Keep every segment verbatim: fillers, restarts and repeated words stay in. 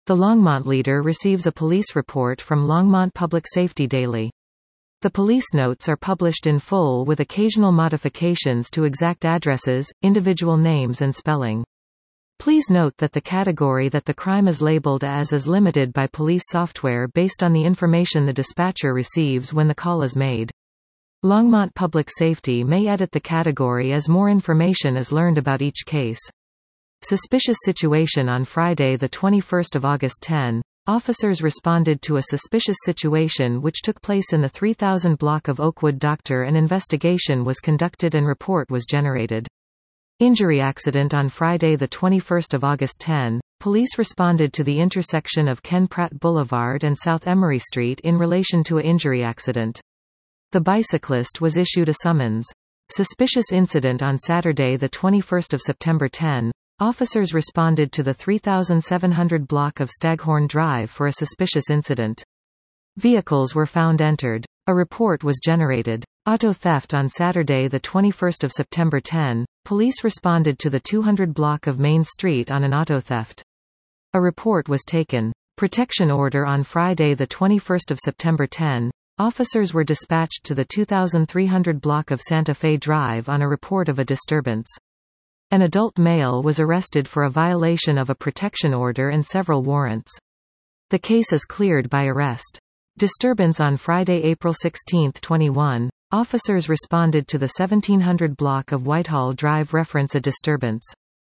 The Longmont leader receives a police report from Longmont Public Safety Daily. The police notes are published in full with occasional modifications to exact addresses, individual names and spelling. Please note that the category that the crime is labeled as is limited by police software based on the information the dispatcher receives when the call is made. Longmont Public Safety may edit the category as more information is learned about each case. Suspicious situation on Friday the twenty-first of August ten. Officers responded to a suspicious situation which took place in the three thousand block of Oakwood. Doctor An investigation was conducted and report was generated. Injury accident on Friday the twenty-first of August ten. Police responded to the intersection of Ken Pratt Boulevard and South Emery Street in relation to a injury accident. The bicyclist was issued a summons. Suspicious incident on Saturday the twenty-first of September ten. Officers responded to the three thousand seven hundred block of Staghorn Drive for a suspicious incident. Vehicles were found entered. A report was generated. Auto theft on Saturday the twenty-first of September ten. Police responded to the two hundred block of Main Street on an auto theft. A report was taken. Protection order on Friday the twenty-first of September ten. Officers were dispatched to the two thousand three hundred block of Santa Fe Drive on a report of a disturbance. An adult male was arrested for a violation of a protection order and several warrants. The case is cleared by arrest. Disturbance on Friday, April sixteenth, twenty-one. Officers responded to the seventeen hundred block of Whitehall Drive reference a disturbance.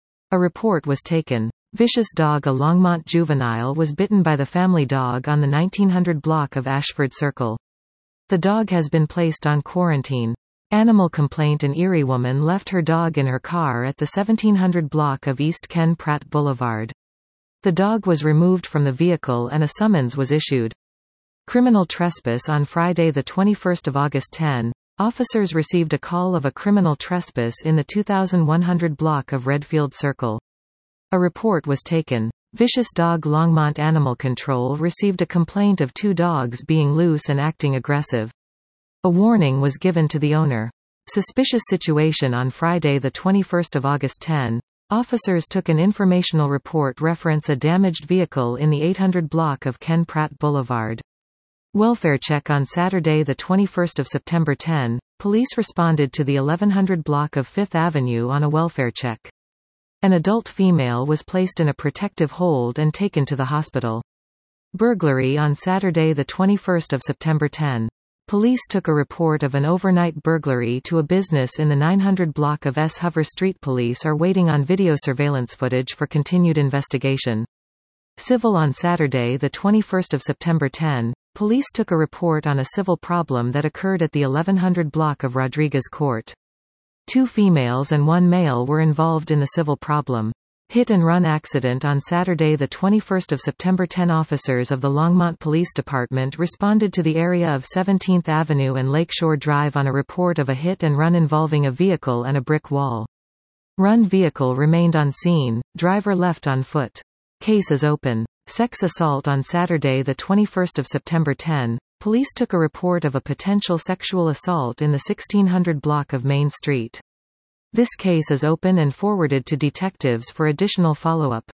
A report was taken. Vicious dog. A Longmont juvenile was bitten by the family dog on the nineteen hundred block of Ashford Circle. The dog has been placed on quarantine. Animal complaint. An Erie woman left her dog in her car at the seventeen hundred block of East Ken Pratt Boulevard. The dog was removed from the vehicle and a summons was issued. Criminal trespass on Friday the twenty-first of August ten. Officers received a call of a criminal trespass in the two thousand one hundred block of Redfield Circle. A report was taken. Vicious dog. Longmont Animal Control received a complaint of two dogs being loose and acting aggressive. A warning was given to the owner. Suspicious situation on Friday the twenty-first of August ten. Officers took an informational report reference a damaged vehicle in the eight hundred block of Ken Pratt Boulevard. Welfare check on Saturday the twenty-first of September ten. Police responded to the eleven hundred block of Fifth Avenue on a welfare check. An adult female was placed in a protective hold and taken to the hospital. Burglary on Saturday the twenty-first of September ten. Police took a report of an overnight burglary to a business in the nine hundred block of S. Hover Street. Police are waiting on video surveillance footage for continued investigation. Civil on Saturday the twenty-first of September ten. Police took a report on a civil problem that occurred at the eleven hundred block of Rodriguez Court. Two females and one male were involved in the civil problem. Hit-and-run accident on Saturday the twenty-first of September ten. Officers of the Longmont Police Department responded to the area of seventeenth Avenue and Lakeshore Drive on a report of a hit-and-run involving a vehicle and a brick wall. Run vehicle remained on scene, driver left on foot. Case is open. Sex assault on Saturday the twenty-first of September ten. Police took a report of a potential sexual assault in the sixteen hundred block of Main Street. This case is open and forwarded to detectives for additional follow-up.